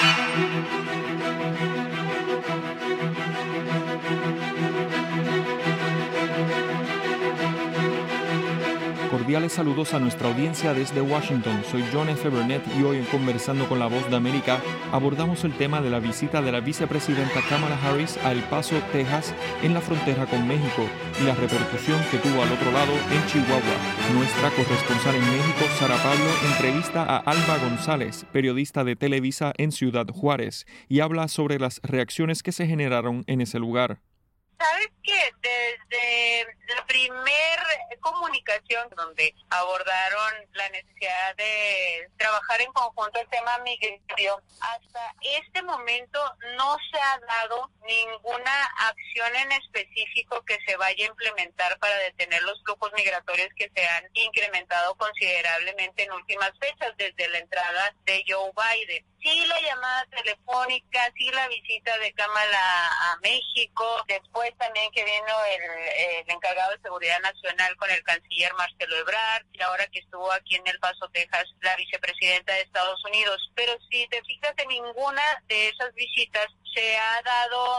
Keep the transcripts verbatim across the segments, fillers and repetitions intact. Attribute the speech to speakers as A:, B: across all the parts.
A: Cordiales saludos a nuestra audiencia desde Washington. Soy John F. Burnett y hoy en Conversando con la Voz de América abordamos el tema de la visita de la vicepresidenta Kamala Harris a El Paso, Texas, en la frontera con México y la repercusión que tuvo al otro lado en Chihuahua. Nuestra corresponsal en México, Sara Pablo, entrevista a Alba González, periodista de Televisa en Ciudad Juárez, y habla sobre las reacciones que se generaron en ese lugar.
B: ¿Sabes qué? Desde la primer comunicación donde abordaron la necesidad de trabajar en conjunto el tema migratorio, hasta este momento no se ha dado ninguna acción en específico que se vaya a implementar para detener los flujos migratorios que se han incrementado considerablemente en últimas fechas desde la entrada de Joe Biden. Sí, la llamada telefónica, sí, la visita de Kamala a México, después también que vino el, el encargado de Seguridad Nacional con el canciller Marcelo Ebrard, y ahora que estuvo aquí en El Paso, Texas, la vicepresidenta de Estados Unidos. Pero si te fijas, en ninguna de esas visitas se ha dado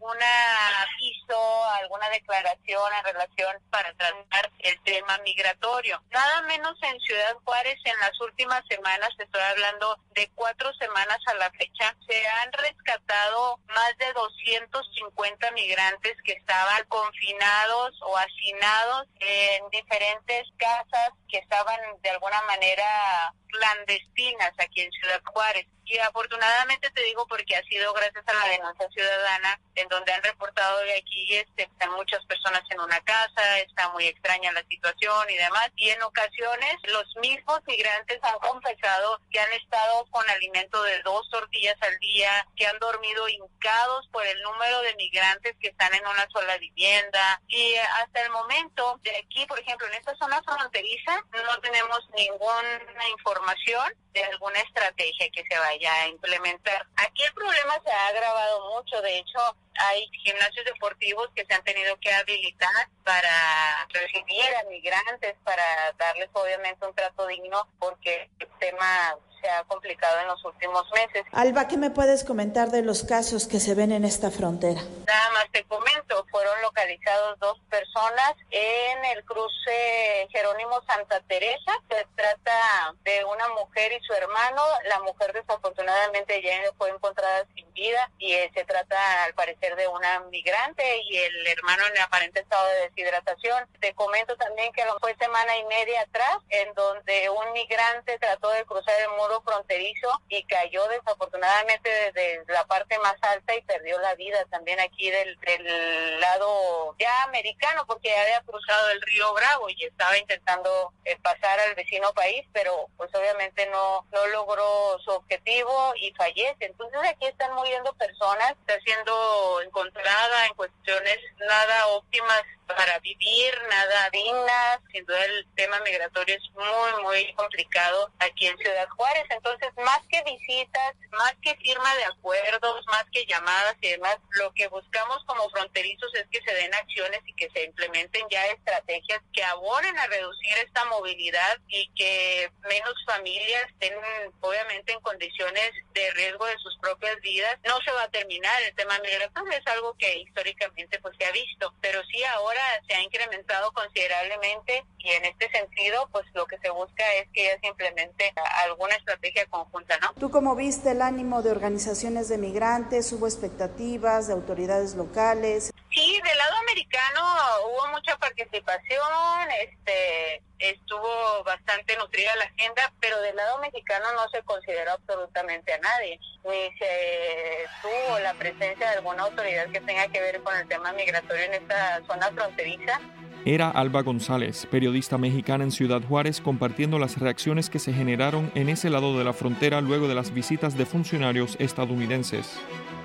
B: alguna aviso, alguna declaración en relación para tratar el tema migratorio. Nada menos en Ciudad Juárez, en las últimas semanas, estoy hablando de cuatro semanas a la fecha, se han rescatado más de doscientos cincuenta migrantes que estaban confinados o hacinados en diferentes casas que estaban de alguna manera clandestinas aquí en Ciudad Juárez. Y afortunadamente te digo porque ha sido gracias a la denuncia ciudadana, en donde han reportado de aquí este, están muchas personas en una casa, está muy extraña la situación y demás. Y en ocasiones los mismos migrantes han confesado que han estado con alimento de dos tortillas al día, que han dormido hincados por el número de migrantes que están en una sola vivienda. Y hasta el momento, de aquí, por ejemplo, en esta zona fronteriza, no tenemos ninguna información de alguna estrategia que se vaya a implementar. Aquí el problema se ha agravado mucho. De hecho, hay gimnasios deportivos que se han tenido que habilitar para recibir a migrantes, para darles obviamente un trato digno, porque el tema se ha complicado en los últimos meses.
C: Alba, ¿qué me puedes comentar de los casos que se ven en esta frontera?
B: Nada más te comento, fueron localizados dos personas en el cruce Jerónimo Santa Teresa. Se trata de una mujer y su hermano. La mujer desafortunadamente ya fue encontrada sin vida y eh, se trata al parecer de una migrante y el hermano en aparente estado de deshidratación. Te comento también que fue semana y media atrás en donde un migrante trató de cruzar el muro fronterizo y cayó desafortunadamente desde la parte más alta y perdió la vida también aquí del, del lado ya americano, porque ya había cruzado el río Bravo y estaba intentando eh, pasar al vecino país, pero pues obviamente no, no logró su objetivo y fallece. Entonces aquí están muriendo personas, está siendo encontrada en cuestiones nada óptimas para vivir, nada dignas. Sin duda el tema migratorio es muy, muy complicado aquí en Ciudad Juárez. Entonces, más que visitas, más que firma de acuerdos, más que llamadas y demás, lo que buscamos como fronterizos es que se den acciones y que se implementen ya estrategias que abonen a reducir esta movilidad y que menos familias estén obviamente en condiciones de riesgo de sus propias vidas. No se va a terminar el tema migratorio, es algo que históricamente pues se ha visto, pero sí ahora se ha incrementado considerablemente y en este sentido pues lo que se busca es que ya se implemente alguna estrategia conjunta, ¿no?
C: ¿Tú cómo viste el ánimo de organizaciones de migrantes? ¿Hubo expectativas de autoridades locales?
B: Sí, del lado americano hubo mucha participación, este estuvo bastante nutrida la agenda, pero del lado mexicano no se consideró absolutamente a nadie, ni se tuvo la presencia de alguna autoridad que tenga que ver con el tema migratorio en esta zona fronteriza.
A: Era Alba González, periodista mexicana en Ciudad Juárez, compartiendo las reacciones que se generaron en ese lado de la frontera luego de las visitas de funcionarios estadounidenses.